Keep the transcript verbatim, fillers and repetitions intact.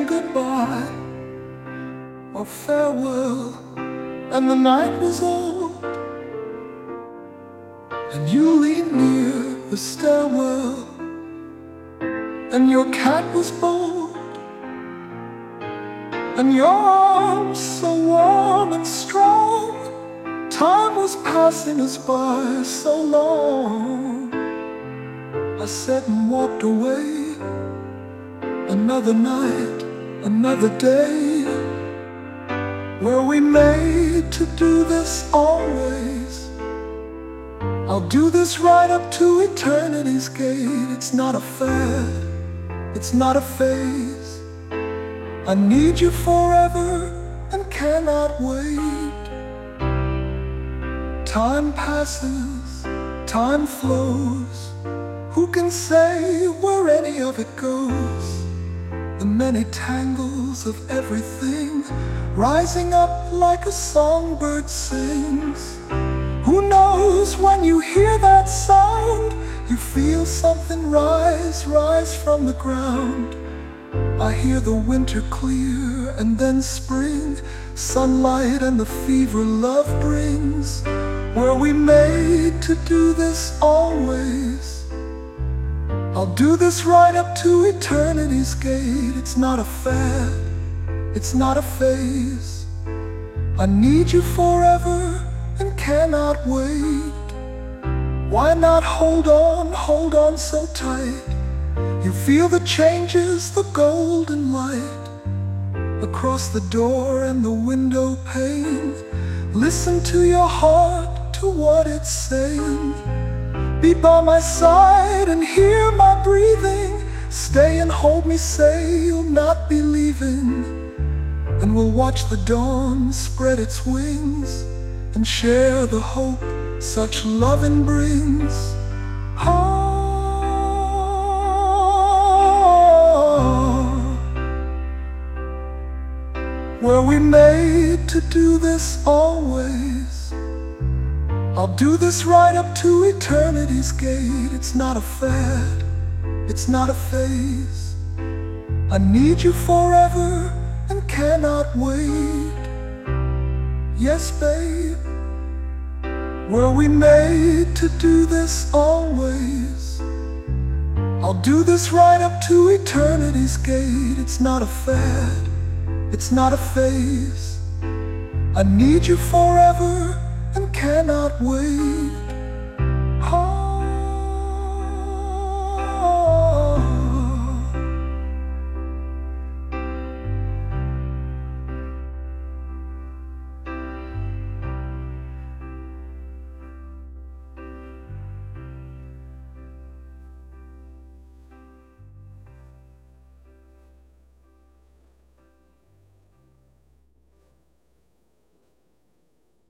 saying goodbye or farewell, and the night was old, and you leaned near the stairwell, and your cat was bold, and your arms so warm and strong. Time was passing us by so long. I sat and walked away. Another night, another day. Were we made to do this always? I'll do this right up to eternity's gate. It's not a fad, it's not a phase. I need you forever and cannot wait. Time passes, time flows. Who can say where any of it goes? The many tangles of everything rising up like a songbird sings. Who knows when you hear that sound? You feel something rise, rise from the ground. I hear the winter clear and then spring, sunlight and the fever love brings. Were we made to do this always? I'll do this right up to eternity's gate. It's not a fad, it's not a phase. I need you forever and cannot wait. Why not hold on, hold on so tight? You feel the changes, the golden light across the door and the window pane. Listen to your heart, to what it's saying. Be by my side and hear my breathing. Stay and hold me, say you'll not be leaving. And we'll watch the dawn spread its wings and share the hope such loving brings. Oh, were we made to do this always? I'll do this right up to eternity's gate. It's not a fad, it's not a phase. I need you forever and cannot wait. Yes, babe, were we made to do this always? I'll do this right up to eternity's gate. It's not a fad, it's not a phase. I need you forever and cannot wait.